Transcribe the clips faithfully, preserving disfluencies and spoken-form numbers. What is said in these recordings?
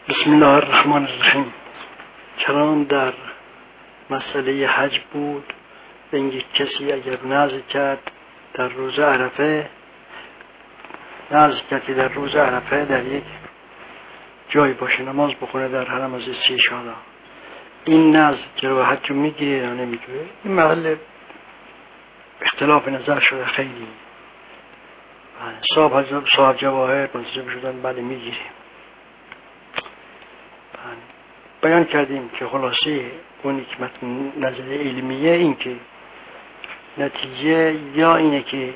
بسم الله الرحمن الرحیم. کلام در مسئله حج بود. اینکه کسی اگر نذر کرد در روز عرفه، نذر کرد که در روز عرفه در یک جای باشه نماز بخونه در حرم از سی شالا، این نذر جلوه حج رو میگیره یا نمیگیره؟ این محل اختلاف نظر شده خیلی. صاحب صاحب جواهر منتظر شدن بله میگیریم. بیان کردیم که خلاصه اون حکمت نظر علمیه این که نتیجه یا اینه که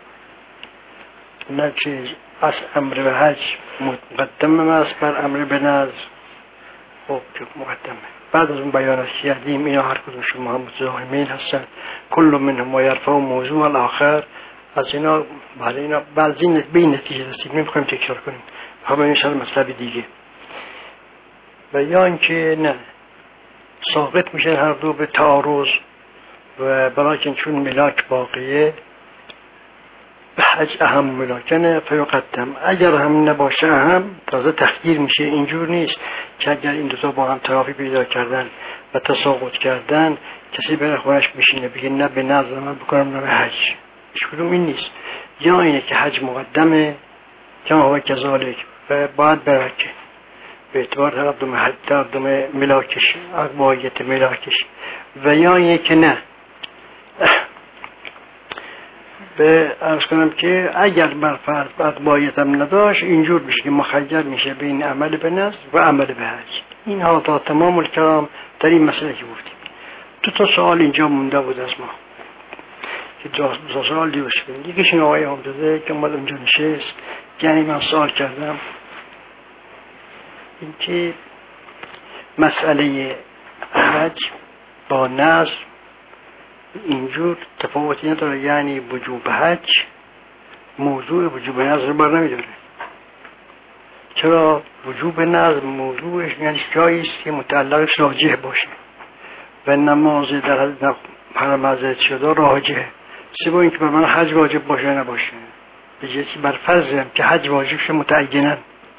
نتیجه از امر به حج مقدمه است بر امر به نذر. خب که مقدمه. بعد از اون بیانات کردیم اینا هر کدومشون متضامین هستن، کل منهم یرفع موضوع الاخر. از اینا بعد اینا بعضی به این نتیجه رسیدیم، نمیخوایم تکرار کنیم، همه این مطلب دیگه. و یا اینکه نه ساقط میشه هر دو به تعارض و بلکه چون ملاک باقیه به حج اهم ملاکنه فیقدم. اگر هم نباشه هم تازه تخییر میشه. اینجور نیست که اگر این دوتا با هم توافی پیدا کردن و تساقط کردن کسی بره خونش بشینه بگه نه به نظر من بکنم نه به حج. هیچ کدوم این نیست. یا اینه که حج مقدمه که هو کذالک و باید برکه به اعتبار تقدم حج تقدم ملاکش اقبایت ملاکش. و یا اینه که نه به عرض کنم که اگر برفرض اقبایت هم نداشت اینجور بشه که مخیر میشه بین عمل به نذر و عمل به حج. این ها تا تمام الکلام در این مسئله که گفتیم. دو تا سوال اینجا مونده بود از ما که دو سوال دیوش کنیم. یکیش این آقای حامدزاده که اومد اونجا نشست، یعنی من سوال کردم این که مسئله حج با نذر اینجور تفاوتی نداره، یعنی وجوب حج موضوع وجوب نذر بر نمیداره. چرا؟ وجوب نذر موضوعش یعنی جایی است که متعلقش راجح باشه و نماز در حرم حضرت شده راجحه. سوای اینکه بر من حج واجب باشه نباشه، به جایی بر فرضم که حج واجب شه متعینن.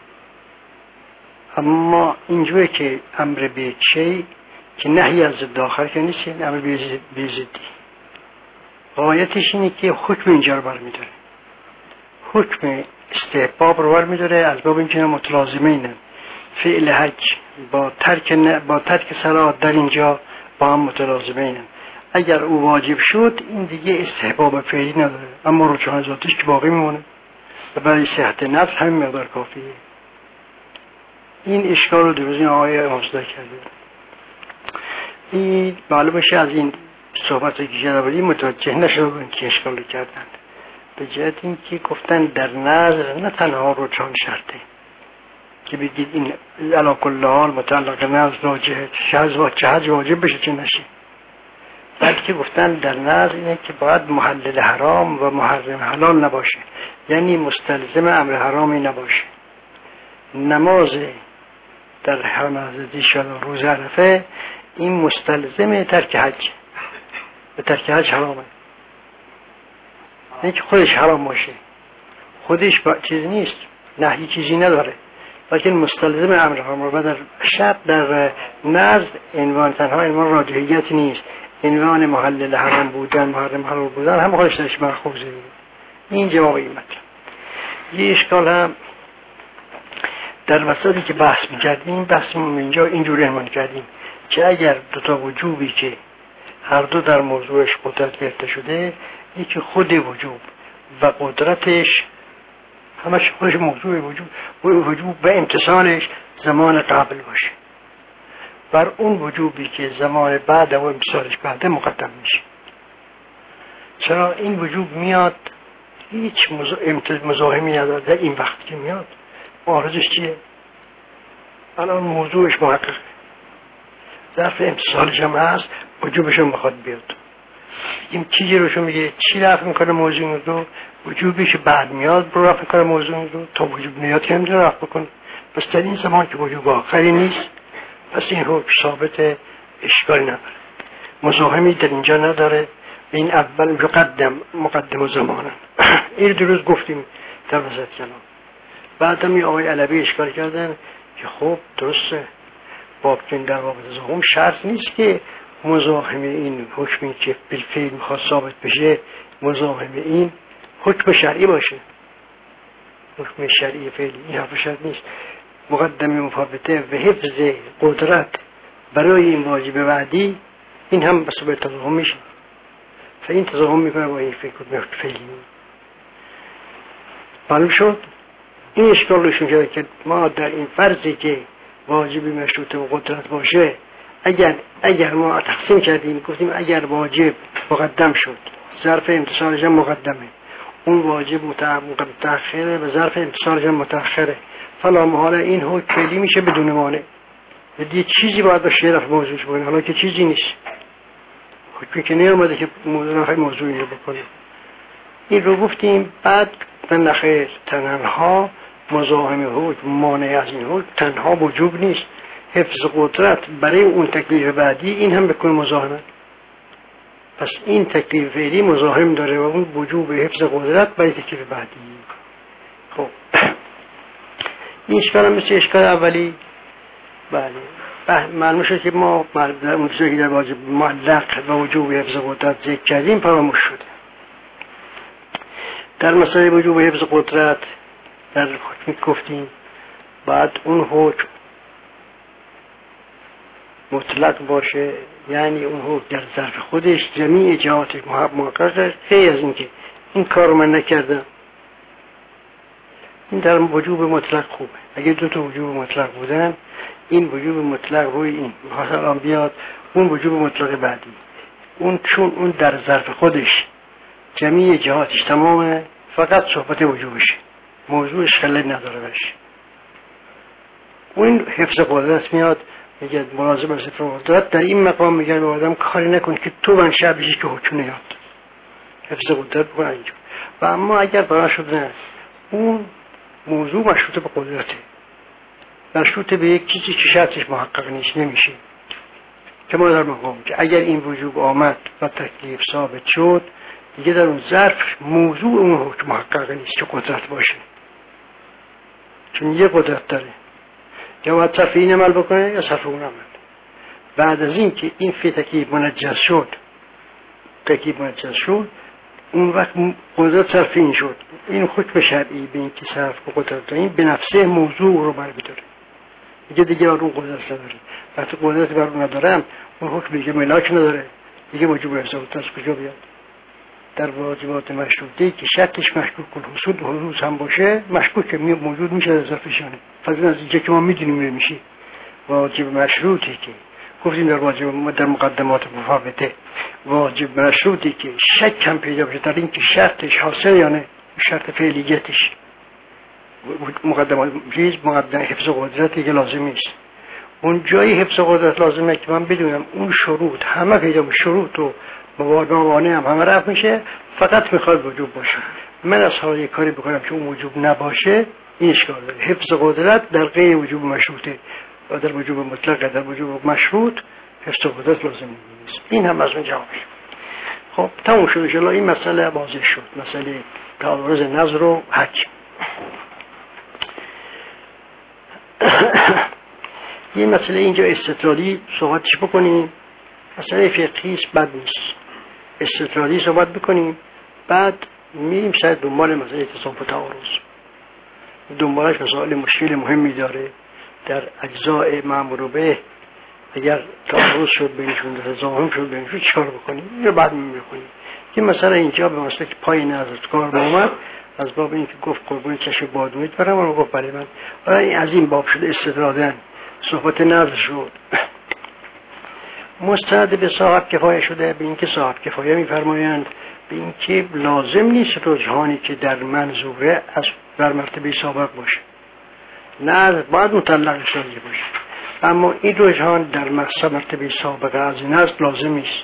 اما اینجوری که امر به چی که نهی از ضد آخر که نیست، این امر به ضدی. غایتش اینه که حکم اینجا رو برمی‌داره، حکم استحباب رو برمی‌داره از باب اینکه متلازمه اینن فعل حج با ترک ن... با ترک صلات در اینجا با هم متلازمه اینن. اگر او واجب شد این دیگه استحباب فعلی نداره، اما رجحان ذاتیش که باقی میمونه و برای صحت نفس همین مقدار کافیه. این اشکال رو درست این آقای حافظه کرده. این معلوم میشه از این صحبت که جنابالی متوجه نشدن که اشکال رو کردن، به جهت این که گفتن در نظر نه تنها رجحان شرطه که بگید این علا کل حال متعلق نظر راجعه چه حج واجب بشه چه نشه، بلکه گفتن در نظر اینه که باید محلل حرام و محرم حلال نباشه، یعنی مستلزم امر حرامی نباشه. نماز در حرم حضرت شده روز عرفه این مستلزم ترک حج و ترک حج حرامه، نه که خودش حرام باشه، خودش با چیز نیست، نهی چیزی نداره، لیکن مستلزم امر حرام. و در شب در نزد عنوان تنها عنوان راجحیت نیست، عنوان محلل حرام بودن محرم حلال بودن هم خودش درش مأخوذه. این جواب این مطلب. یه اشکال هم در وسطی که بحث می‌کردیم، بحثمون اینجا اینجوری عنوان کردیم که اگر دو تا وجوبی که هر دو در موضوعش قدرت گرفته شده، یکی خود وجوب و قدرتش همش خودش موضوع وجوب و وجوب و امتصالش زمان قبل باشه، بر اون وجوبی که زمان بعد و امتصالش بعد مقدم میشه. چرا این وجوب میاد هیچ مزاحمی نداره در این وقت که میاد، عارضش چیه؟ الان موضوعش محقق ظرف امتصالش هم هست، وجوبش هم بخواد بیاد. این چیزی روشون میگه چی رفع میکنه موضوع رو؟ وجوبی که بعد میاد برو رفع میکنه موضوع رو، تا وجوب میاد که نمیتونه رفع بکنه. پس در این زمان که وجوب آخری نیست، پس این حکم ثابت، اشکالی نداره، مزاحمی در اینجا نداره. این اول مقدم مقدم زمانه این درست گفتیم در وسط کلام. بعدم این آقای علوی اشکال کردن که خب درسته باب که در باب تزاحم شرط نیست که مزاحم این حکمی که بالفعل میخواد ثابت بشه مزاحم این حکم شرعی باشه. حکم شرعی فعلی این حرف شرط نیست. مقدمه مفاوته و حفظ قدرت برای این واجب وعدی این هم بس به تزاحم میشه. فاین تزاحم میکنه با این فکر فعلی. معلوم شد این اشکال روشون شده که ما در این فرضی که واجبی مشروط و قدرت باشه اگر اگر ما تقسیم کردیم گفتیم اگر واجب مقدم شد ظرف امتصالش هم مقدمه، اون واجب متأخره و ظرف امتصالش هم متأخره، فلا محاله این حکم فعلی میشه بدون مانع. یه چیزی باید باشه رفع موضوعش بکنه، حالا که چیزی نیست حکمی که نیامده که موضوع رفع موضوعی رو بکنه. این رو گفتیم. بعد من نخیر تنها مزاحم حکم مانع از این حکم تنها وجوب نیست، حفظ قدرت برای اون تکلیف بعدی این هم بکنه مزاحمه. پس این تکلیف فعلی مزاحم داره و اون وجوب حفظ قدرت برای تکلیف بعدی. خب این اشکال هم مثل اشکال اولی. بله معلوم شد که ما در اون چیزی که در واجب معلق و وجوب حفظ قدرت ذکر کردیم فراموش شده. در مسئله وجوب حفظ قدرت در حکمی گفتیم بعد اون حکم مطلق باشه، یعنی اون حکم در ظرف خودش جمیع جهات محققه، غیر از این که این کار من نکردم. این در وجوب مطلق خوبه. اگه دو تا وجوب مطلق بودن این وجوب مطلق روی این مثلا بیاد اون وجوب مطلق بعدی، اون چون اون در ظرف خودش جمیع جهاتش تمامه فقط صحبت وجوبشه، موضوعش خلل نداره بشه. اون حفظ قدرت میاد میگه مراجعه به صفر قدرت در این مقام میگن به آدم کاری نکن که تو منشأ بشی که حکم نیاد، حفظ قدرت بکن اینجا. و اما اگر برای شد نه اون موضوع مشروط به قدرته، مشروط به یک چیزی که شرطش محقق نیست نمیشه. که ما در مقام که اگر این وجوب آمد و تکلیف ثابت شد دیگه در اون ظرف موضوع اون حکم محقق نیست که قدرت باشه، چون یه قدرت داره، یا باید صرف این عمل بکنه یا صرف اون عمل. بعد از این که این فی تکلیف منجز شد تکلیف منجز شد اون وقت قدرت صرف این شد، این حکم شرعی به این که صرف و قدرت این به نفسه موضوع رو بر بداره دیگه دیگه اون قدرت نداره. وقتی قدرت بر اون ندارم اون حکم دیگه ملاک نداره دیگه وجوب حفظ قدرت از کجا بیاد؟ در واجبات مشروطه که شرطش مشکوک الحصول حدوث هم باشه مشکوک موجود میشه در ظرفشانه. فضل از اینجا که ما میدونیم میشه واجب مشروطی که گفتیم در واجب در مقدمات مفاوته واجب مشروطی که شک هم پیدا بشه در این که شرطش حاصل یا نه، شرط فعلیتش مقدمات چیز مقدمه حفظ قدرتی که لازم نیست. اون جایی حفظ قدرت لازمه که من بدونم اون شروط همه پیدا بشه، شروط و موانع هم همه رفت میشه، فقط میخواد وجوب باشه. من از حال یک کاری بکنم که اون وجوب نباشه این اشکال داره. حفظ قدرت در غیر وجوب مشروطه و در وجوب مطلق در وجوب مشروط حفظ قدرت لازم نیست. این هم از اون جوابش. خب تموم شد ان شاء الله. این مسئله واضح شد، مسئله تعارض نظر و حکم. این مسئله اینجا استدلالی صحبتش بکنیم. مسئله فقهی بد نیست، استدلالی صحبت بکنیم بعد میریم سر دنبال مسئله تصادف و تعارض. دنبالش مسائل مشکل مهمی داره در اجزاء مأمور به. اگر تعارض شد بینشون تضاهم شد بینشون چیکار بکنیم یا بعد می‌کنیم. این مسئله اینجا به مسئله که پای نظر کار اومد از باب اینکه گفت قربون چشم بادومید برام و گفت برای من برای از این باب شده استدلالن صحبت نظر شد مستند به صاحب کفایه شده. به اینکه صاحب کفایه میفرمایند به اینکه لازم نیست رجحانی که در منظوره از در مرتبه سابق باشه، نه باید مطلق شده باشه، اما این رجحان در مرتبه سابق از این است لازم نیست.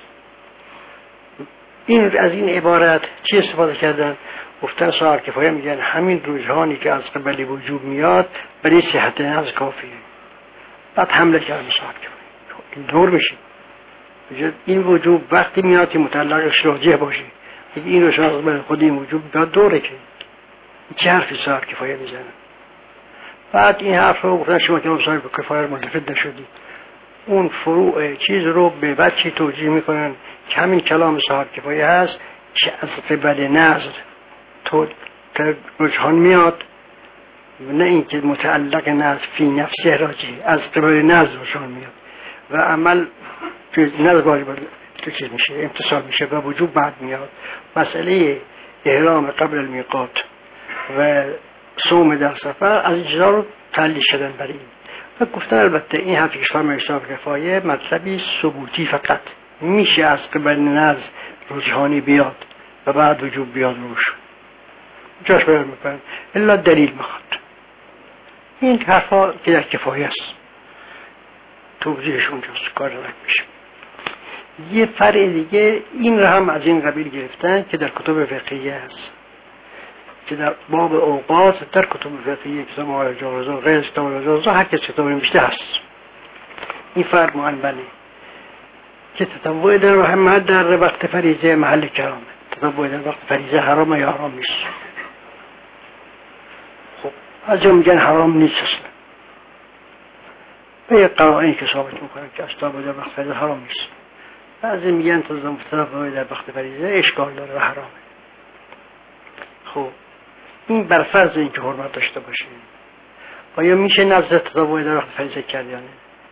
این از این عبارت چی استفاده کردن؟ گفتن صاحب کفایه میگن همین رجحانی که از قبل وجوب میاد برای صحت نفس کافیه. بعد حمله کردن صاحب کفایه این دور میشه. این وجوب وقتی میاد که متعلقش راجح باشه، این رو شاید برای خود این وجوب بیاد دوره که چه حرفی صاحب کفایه میزنن. بعد این حرف رو گفتن شما که صاحب کفایت ملتفت نشدید. اون فروع چیز رو به بچه توجیه میکنن که همین کلام صاحب کفایه هست که از قبل نظر تو رجحان میاد، نه اینکه متعلق نظر فی نفسه راجعه، از قبل نظر رجحان میاد و عمل نظر باری باری تو چیز میشه، امتصال میشه و وجود بعد میاد. مسئله احرام قبل المیقات و صوم در سفر از اجزا رو تعلیل شدن برای این و گفتن البته این حرفی که فرمای صاحب کفایه مطلبی ثبوتی فقط میشه از قبل نظر رجحانی بیاد و بعد وجود بیاد روش جاش بیان میکنن الا دلیل میخواد. این حرفا که در کفایه است توضیحش اونجاست، کار نک میشه. یه فرع دیگه این رو هم از این قبیل گرفتن که در کتب فقهیه هست، که در باب اوقات در کتب فقهیه کتاب الجواز غیر کتاب الجواز هر کس کتاب نوشته هست. این فرق معنبله که تطوع در محمد در وقت فریضه محل کرامه، تطوع در وقت فریضه حرام یا حرام نیست. خب از جا میگن حرام نیست اصلا، به یک قرائنی که ثابت میکنن که اصلا در وقت فریضه حرام نیست. بعضی میگن تطوع در وقت فریضه اشکال داره و حرامه. خب این بر فرض اینکه حرمت داشته باشه، آیا میشه نظر تطوع در وقت فریضه کرد یا نه؟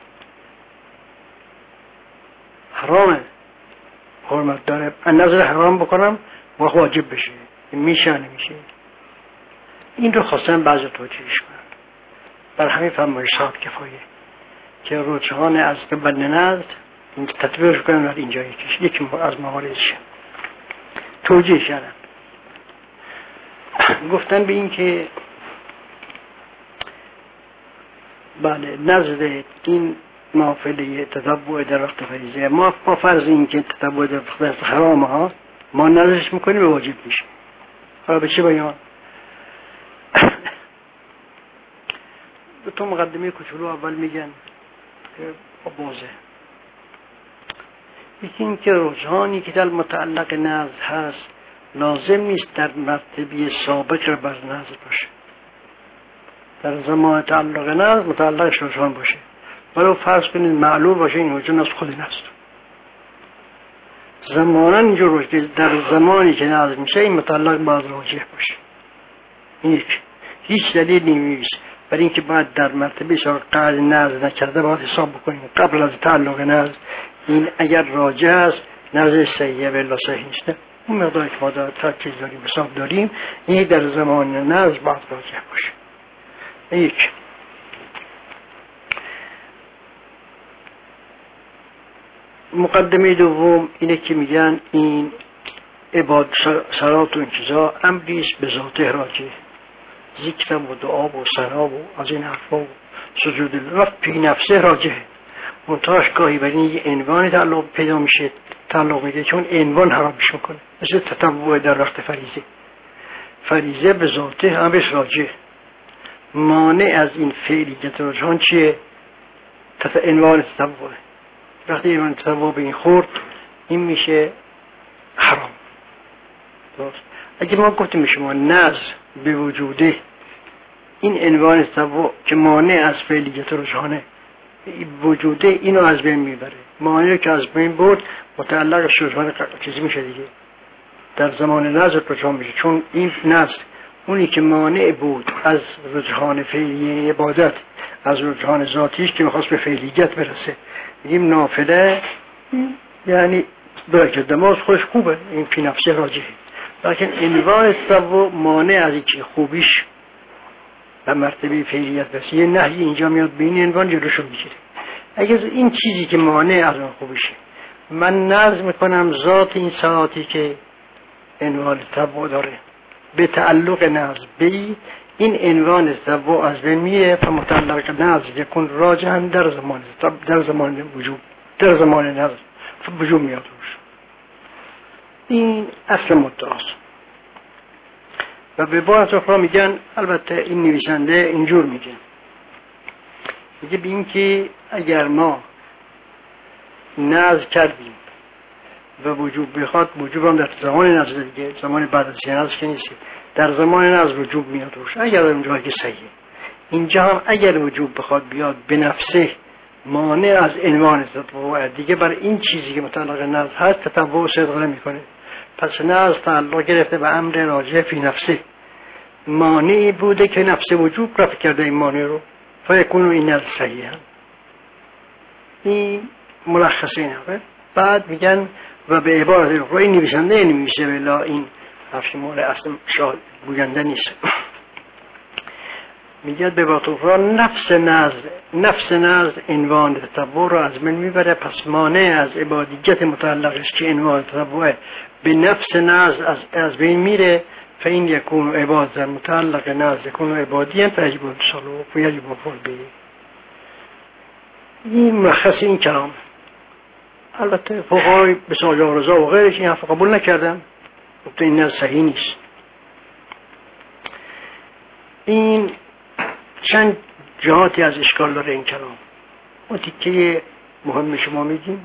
حرامه، حرمت داره. نظر حرام بکنم و واجب بشه، میشه نمیشه؟ این رو خواستن بعضی توجیهش کنن. بر همین فرمایش صاحب کفایه که رجحان از قبل نظر این تطبیقش کنن در اینجا یکیش یکی از مواردش توجیه کردن. گفتن به این که بله نظر این نافله تطوع در وقت فریضه ما با فرض این که تطوع در وقت حرام ها ما نظرش میکنیم به واجب میشه. حالا به چه بیان؟ دو تا مقدمه کوچولو اول میگن که بازه. یکی این که رجحانی که در متعلق نظر هست لازم نیست در مرتبه سابق بر نظر باشه، در زمان تعلق نظر متعلقش رجحان باشه، ولو فرض کنید معلوم باشه این رجحان از خود نظر. زمانا اینجور باشه در زمانی که نظر میشه این متعلق باید راجح باشه. این یک هیچ دلیل نیست برای اینکه باید در مرتبه سابق قرار نظر نکرده باید حساب بکنیم قبل از تعلق نظر این اگر راجح است نظر صحیحه بلا صحیح نیست. اون مقداری که ما در ترکیز داریم حساب داریم این در زمان نظر باید راجح باشه. یک مقدمه دوم اینه که میگن این عبادت صلات و انقضا امریست به ذاته راجع، ذکر و دعا و ثنا و از این حرفا و سجود الله پی نفسه راجع. منتهاش گاهی بر این یه عنوان تعلق پیدا میشه، تعلق میگه چون عنوان حرامش میکنه، مثل تطوع در وقت فریضه. فریضه به ذاته امرش راجع، مانع از این فعلیت رجحان چیه؟ تطوع عنوان تطوع. وقتی عنوان تطوع به این خورد این میشه حرام. درست؟ اگه ما گفتیم شما نظر به وجوده این عنوان تطوع که مانع از فعلیت رجحانه وجوده اینو از بین میبره، مانع که از بین برد متعلق رجحان چیزی میشه دیگه، در زمان نظر رجحان میشه، چون این نظر اونی که مانع بود از رجحان فعلی عبادت از رجحان ذاتیش که میخواست به فعلیت برسه. میگیم نافله یعنی برکت دماز خوش خوبه این فی نفسه راجحه، لیکن عنوان تطوع مانع از اینکه خوبیش و مرتبه فعلیت برسه. یه نهی اینجا میاد به این عنوان جلوشو میگیره. اگر این چیزی که مانع از اون خوبیشه من نظر میکنم ذات این ساعتی که عنوان تطوع داره به تعلق نظر بی این عنوان تطوع از بین میره و متعلق نظر یکون راجحا در زمان در زمان وجود در زمان نظر وجود میاد روش. این اصل مدعاست. و به بعض اخرى میگن البته این نویسنده اینجور میگه میگه به این که اگر ما نظر کردیم و وجوب بخواد وجوب هم در زمان نظر دیگه، زمان بعد از نظر که نیست، در زمان نظر وجوب میاد روش اگر اونجا که صحیحه. اینجا هم اگر وجوب بخواد بیاد به نفسه مانع از عنوان تطوع دیگه، برای این چیزی که متعلق نزد هست تطوع صدق نمیکنه. پس نزد تعلق گرفته به امر راجع فی نفسه، مانعی بوده که نفس وجوب رفع کرده این مانع رو، فیکون این از صحیح. این ملخصه اینه. بعد میگن و به عبارت روی نویسنده نمیشه بلا این حرف مال اصلا شاید گوینده نیست. میگه به باطوفان نفس نزد نفس نزد عنوان تطوع را از من میبره، پس مانع از عبادیت متعلقش که عنوان تطوع به نفس نزد از, از بین میره. فین یکون عبادت متعلق نزد یکون عبادی هم فیجب الصلو فیجب الفعل به. این ملخص این کلام. البته فقهای بسیار رضا و غیرش این حرف قبول نکردن، گفته این نزد صحیح نیست. این چند جهاتی از اشکال داره این کلام. اون تیکه مهم شما میگیم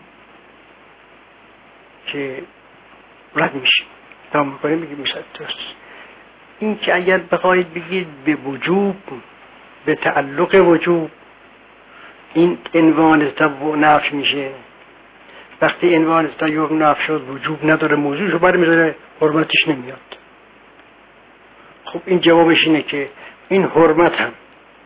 که رد میشه تا میکنیم بگیم مثلا درست. این که اگر بخواید بگید به وجوب، به تعلق وجوب، این عنوان تطوع نفی میشه. وقتی عنوان تطوع نفی شد وجوب نداره، موضوعشو بر میذاره، حرمتش نمیاد. خب این جوابش اینه که این حرمت هم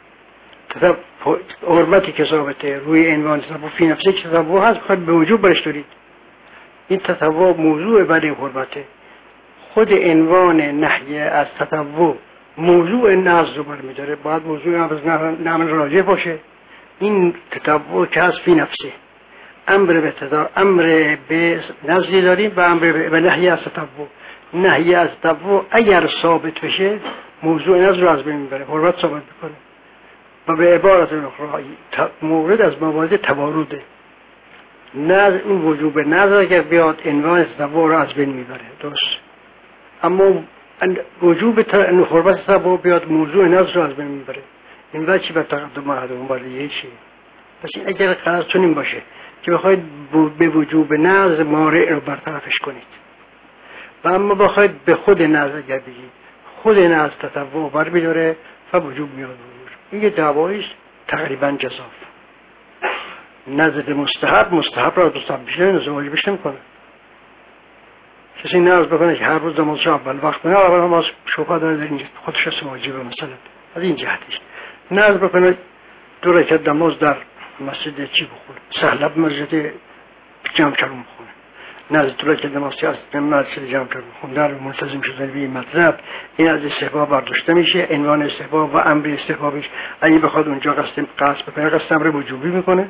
حرمتی که ثابته روی عنوان تطوع فی نفسه که تطوع هست بخواید به وجوب برش دارید. این تطوع موضوع برای حرمته. خود عنوان نهی از تطوع موضوع نزد رو برمیداره، باید موضوع نمن راجع باشه. این تطوع که هست فی نفسه، امر به تطوع امر به نزدی داریم و امر به نهی از تطوع. نهی از تطوع اگر ثابت بشه موضوع نزد رو از بین میبره، حرمت ثابت میکنه. و به عبارت اخرى مورد از موارد تواروده. نزد این وجوب نزد اگر بیاد عنوان تطوع رو از بین میبره، درست. اما وجوب حرمت تطوع بیاد موضوع نزد رو از بین میبره. این وجه به تقدم محدوم بالیه چیه؟ پس این اگر قرار چنین باشه که بخواید به وجوب نزد مانع رو برطرفش کنید و اما بخواید به خود نزد اگر بگید خود نزد تطوع بر میداره فوجوب میاد. این یه دعواییست تقریبا جزاف. نزد مستحب مستحب را مستحب بشه نزد واجبش نمیکنه. کسی نزد بکنه که هر روز نمازش اول وقت کنه، اول نماز شبهه داره در اینجا خودش از واجبه. مثلا از این جهتش نزد بکنه دو رکعت نماز در مسجد چی بخونه، سهلب مسجد جمع کردن بخونه، نزد دو رکعت نماز از مسجد جمع کردن بخونه، در ملتزم شدن به مطلب. این از استحباب برداشته میشه. عنوان استحباب و امر استحبابش اگه بخواد اونجا قصد قصد بکنه قصد امر وجوبی میکنه،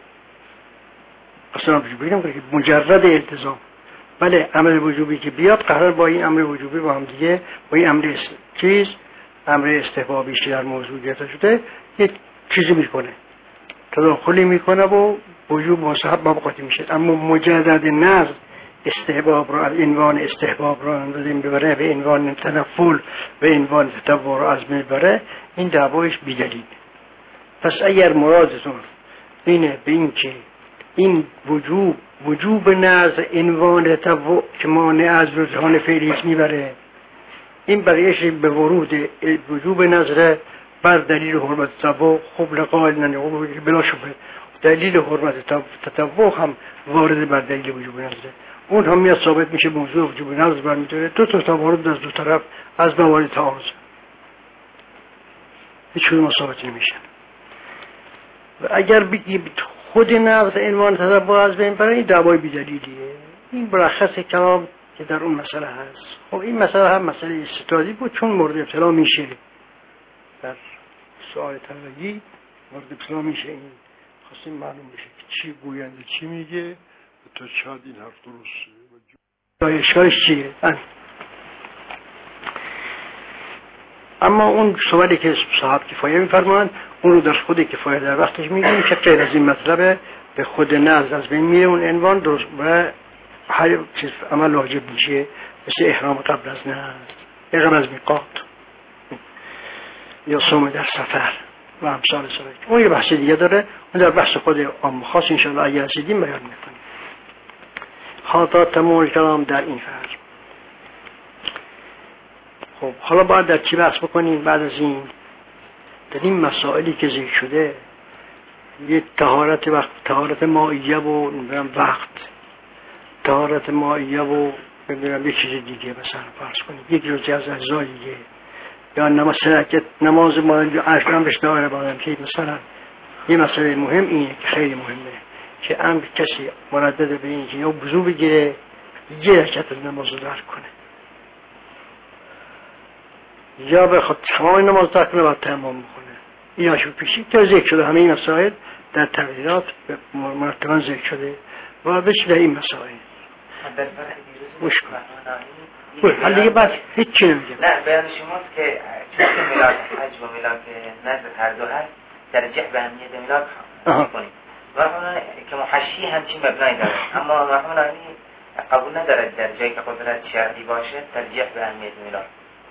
اصلا وجوبی نمیکنه که مجرد التزام. بله امر وجوبی که بیاد قرار با این امر وجوبی با هم دیگه با این امر چیز امر استحبابی که در موضوع گرفته شده یک چیزی میکنه، تداخلی میکنه و وجوب مستحب مبقاتی میشه. اما مجرد نزد استحباب رو از عنوان استحباب رو اندازیم ببره به عنوان تنفل به عنوان تطوع رو از میبره، این دعوایش بیدلیل. پس اگر مرادتون اینه به این که این وجوب وجوب نزد عنوان تطوع که مانع از رجحان فعلیش میبره، این برایش به ورود وجوب نظر بر دلیل حرمت تطوع خوب لقائل ننقوم بلا شبه دلیل حرمت تطوع هم وارد بر دلیل وجوب نظره. اون هم میاد ثابت میشه موضوع وجوب نظر برمیداره. دو تا موارد از دو طرف از موارد تعارض هیچ کدوم ثابت نمیشن. و اگر بگیم خود نظر عنوان تطوع از بین بره، این دعوای بی‌دلیلیه. این ملخص کلام که در اون مسئله هست. خب این مسئله هم مسئله استدلالی بود، چون مورد ابتلا میشه در سوال تنگی مورد ابتلا میشه. این خواستیم معلوم بشه که چی گوینده چی میگه تا شاید این حرف درسته. اشکالش چیه؟ اما اون سوالی که صاحب کفایه میفرمایند اون رو در خود کفایه در وقتش میگیم که غیر از این مطلب به خود نزد از بین میره اون عنوان درست و هر چیز عمل واجب میشه، مثل احرام قبل از نزد، احرام از میقات یا صوم در سفر و امثال سفر. اون یه بحث دیگه داره، اون در بحث خود عام خاص انشاءالله اگر رسیدیم بیان میکنیم. خاطرات تمام کلام در این فرق. خب حالا باید در چی بحث بکنیم بعد از این؟ در این مسائلی که ذکر شده یه طهارت وقت، طهارت مائیه و وقت، طهارت مائیه و ببینم یک چیز دیگه مثلا فرض کنید یک جزئی از اجزای دیگه، یا نماز سرکت نماز ما اشکام بهش داره بادم که مثلا یه مسئله مهم اینه که خیلی مهمه که امر کسی مردد به این که یا وضو بگیره یه رکعت از نماز رو درک کنه یا بخواد تمام نماز درک کنه و تمام کنه. اینا شو پیشی که ذکر شده، همه این مسائل در تغییرات مرتبا ذکر شده و بشه در این مسائل مشکل حال دیگه بعد هیچ چی نمیگم. نه بیان شماست که چون که میلاد حج و میلاد نظر هر دو هست ترجیح به اهمیت میلاد کنیم مرحومه که محشی همچین مبنایی داره، اما مرحومه قبول ندارد در جایی که قدرت شرعی باشه ترجیح به اهمیت میلاد.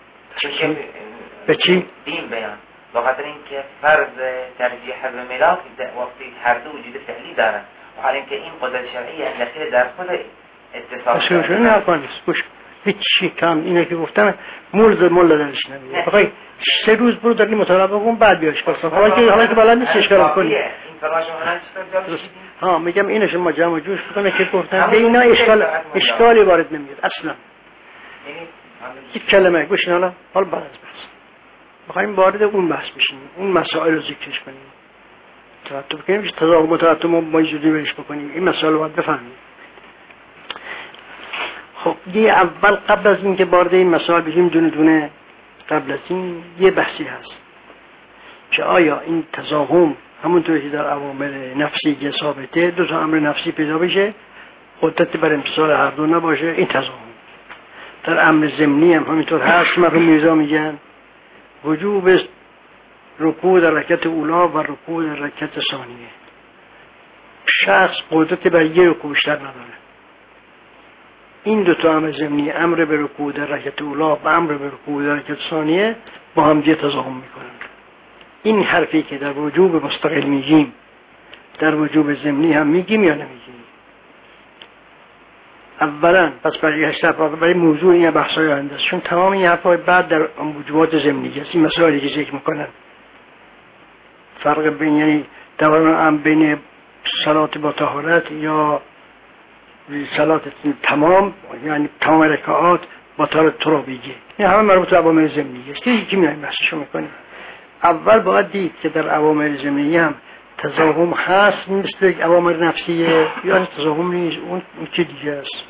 به چی؟ دین بیان با خاطر اینکه فرض ترجیح به میلاد وقتی هر دو وجود فعلی دارن و حال اینکه این قدرت شرعی اندخیل در خود اتصال شده شده نه کنیست بوش هیچی کم اینه که گفتم مولد مولد درش نمیده بخوای سه روز برو در این مطالعه بگم بعد بیاش کن حالا که حالا که بلد نیست اشکال کنی. ها میگم اینو شما جمع جوش بکنه که گفتم به اینا اشکال اشکالی وارد نمیاد اصلا. یک کلمه گوش حالا حالا بعد از بحث بخوایم وارد اون بحث بشیم، اون مسائل رو ذکرش کنیم، ترتب کنیم، تضاد مترتب ما اینجوری بهش بکنیم، این مسائل رو باید بفهمیم. خب دیگه اول قبل از این که وارد این مسائل بشیم دونه دونه قبل از این یه بحثی هست که آیا این تزاحم همونطوری که در عوامل نفسی که ثابته دو تا امر نفسی پیدا بشه قدرت بر امتصال هر دو نباشه، این تزاحم. در امر ضمنی هم همینطور هست. مرحوم میرزا میگن وجوب رکوع در رکعت اولا و رکوع در رکعت ثانیه. شخص قدرت بر یه رکوع بیشتر نداره. این دو تا امر ضمنی، امر به رکوع در رکعت اولا و امر به رکوع در رکعت ثانیه با هم دیگه تضاهم میکنن. این حرفی که در وجوب مستقل میگیم در وجوب ضمنی هم میگیم یا نمیگیم؟ اولا پس برای هشت برای موضوع این بحث‌های آینده است، چون تمام این حرفای بعد در وجوبات ضمنی است. این مسائلی که ذکر میکنن فرق بین یعنی دوران هم بین صلات با طهارت یا صلات تمام یعنی تمام رکعات با طهارت تو رو بگه، این همه مربوط به عوامل ضمنی است که یکی میایم بحثشو میکنیم. اول باید دید که در عوامل ضمنی هم تزاحم هست مثل عوامل نفسیه یا تزاحم نیست، اون چی دیگه است.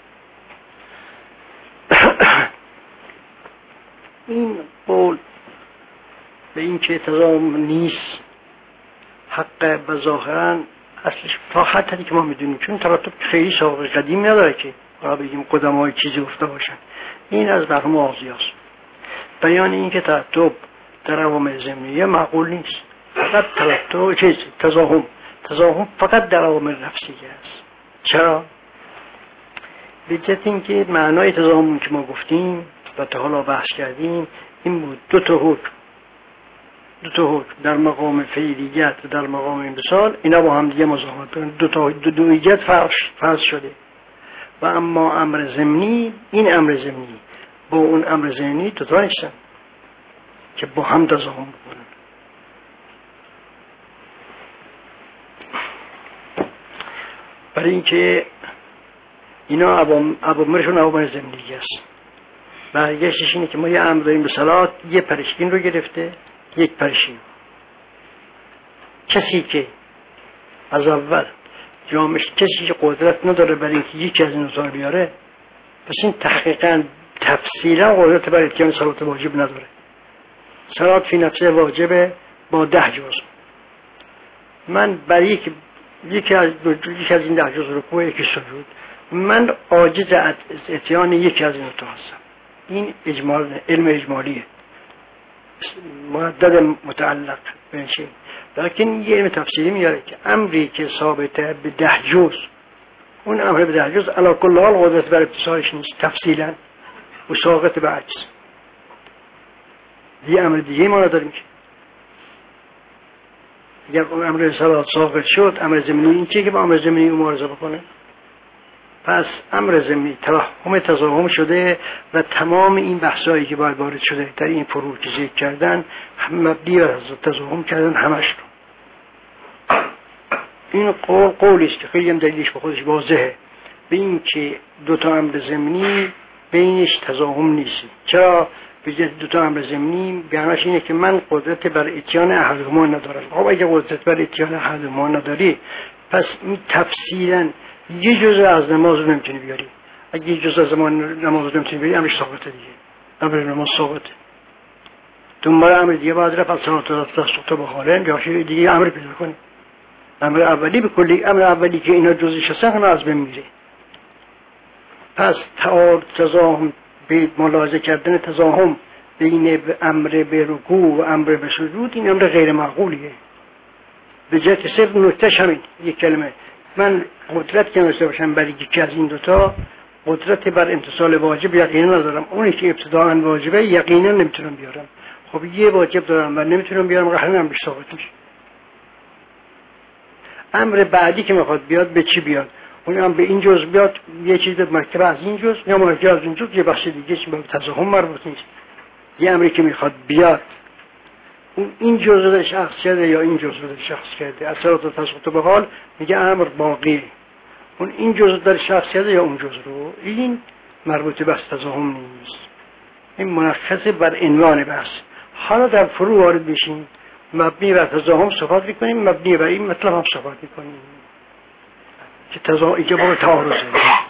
این قول به این که تزاحم نیست حق و ظاهرا اصلش فاحتی که ما میدونیم، چون ترتب خیلی سابقه قدیم نداره که را بگیم قدمای چیزی افته باشن. این از مرحوم آغازی است. بیان این که ترتب در عوامل ضمنیه معقول نیست، فقط ترتب چیز تزاحم تزاحم فقط در عوامل نفسیه است. چرا؟ به جهت اینکه معنای تزاحم که ما گفتیم و تا حالا بحث کردیم این بود دو تا حکم دو تا حکم در مقام فعلیت و در مقام انفصال اینا با هم دیگه مزاحمت دارن، دو تا دو دویت فرض فرض شده. و اما امر ضمنی، این امر ضمنی با اون امر ضمنی دو تا نیستن که با هم تزاحم بکنن. برای اینکه اینا عوامرشون عوامر ضمنی است. برگشتش اینه که ما یه امر داریم به صلات، یه پرشین رو گرفته، یک پرشین. کسی که از اول جامعش کسی که قدرت نداره برای اینکه یکی از این دوتا بیاره، پس این تحقیقاً تفصیلا قدرت برای اتیان صلات واجب نداره. صلات فی نفسه واجبه با ده جز. من برای یک یکی از یکی از این ده جز رکوع یکی سجود، من عاجز از اتیان یکی از این دوتا هستم. این اجمال علم اجمالیه مردد متعلق بنشین. لیکن یه علم تفصیلی میاره که امری که ثابته به ده جز، اون امر به ده جز علا کل حال قدرت بر اتصالش نیست تفصیلا و ساقط به عجز. یه امر دیگه ما نداریم که اگر امر صلات ساقط شد امر زمینی این چیه که با امر زمینی مبارزه بکنه؟ پس امر ضمنی توهم تضاهم شده و تمام این بحثایی که باید وارد شده در این فروع که ذکر کردن مبنی بر تضاهم کردن همش رو. این قول قولی است که خیلی هم دلیلش به خودش واضحه به این که دو تا امر ضمنی بینش تضاهم نیست. چرا؟ به دو تا امر ضمنی بیانش اینه که من قدرت بر اتیان احدهما ندارم. خب اگه قدرت بر اتیان احدهما نداری پس این تفصیلا یه جزء از نماز رو نمیتونی بیاری. اگه یه جزء از نماز رو نمیتونی بیاری امرش ثابته دیگه. امر نماز ثابته. دنبال امر دیگه باید رفت از صلات تسقط به حالن یا شیء دیگه امر پیدا کنی. امر اولی به کلی امر اولی که اینا جزئیش هستن همه از بین میره. پس تعارض تضاهم به ملاحظه کردن تضاهم بین امر به رکوع و امر به سجود این امر غیر معقولیه. به جهت صرف نکتهش همین یک کلمه من قدرت که داشته باشم برای یکی از این دوتا قدرت بر امتثال واجب یقینا ندارم. اونی که ابتداءً واجبه یقینا نمیتونم بیارم. خب یه واجب دارم و نمیتونم بیارم قهرن امرش ثابت میشه. امر بعدی که میخواد بیاد به چی بیاد؟ اون هم به این جزء بیاد یه چیز مرکب از این جزء یا مرکب از این جزء یه بخش دیگه که به تضاهم مربوط نیست. یه امری که میخواد بیاد اون این جزء رو شخص کرده یا این جزء رو شخص کرده از صورت تسقط به حال میگه امر باقی اون این جزء در شخص کرده یا اون جزء رو این مربوط به تضاهم نیست. این منخص بر عنوان بحث. حالا در فروع وارد بشیم مبنی بر تضاهم صحبت میکنیم مبنی بر این مطلب هم صحبت میکنیم که تضاهم که با تعارضه.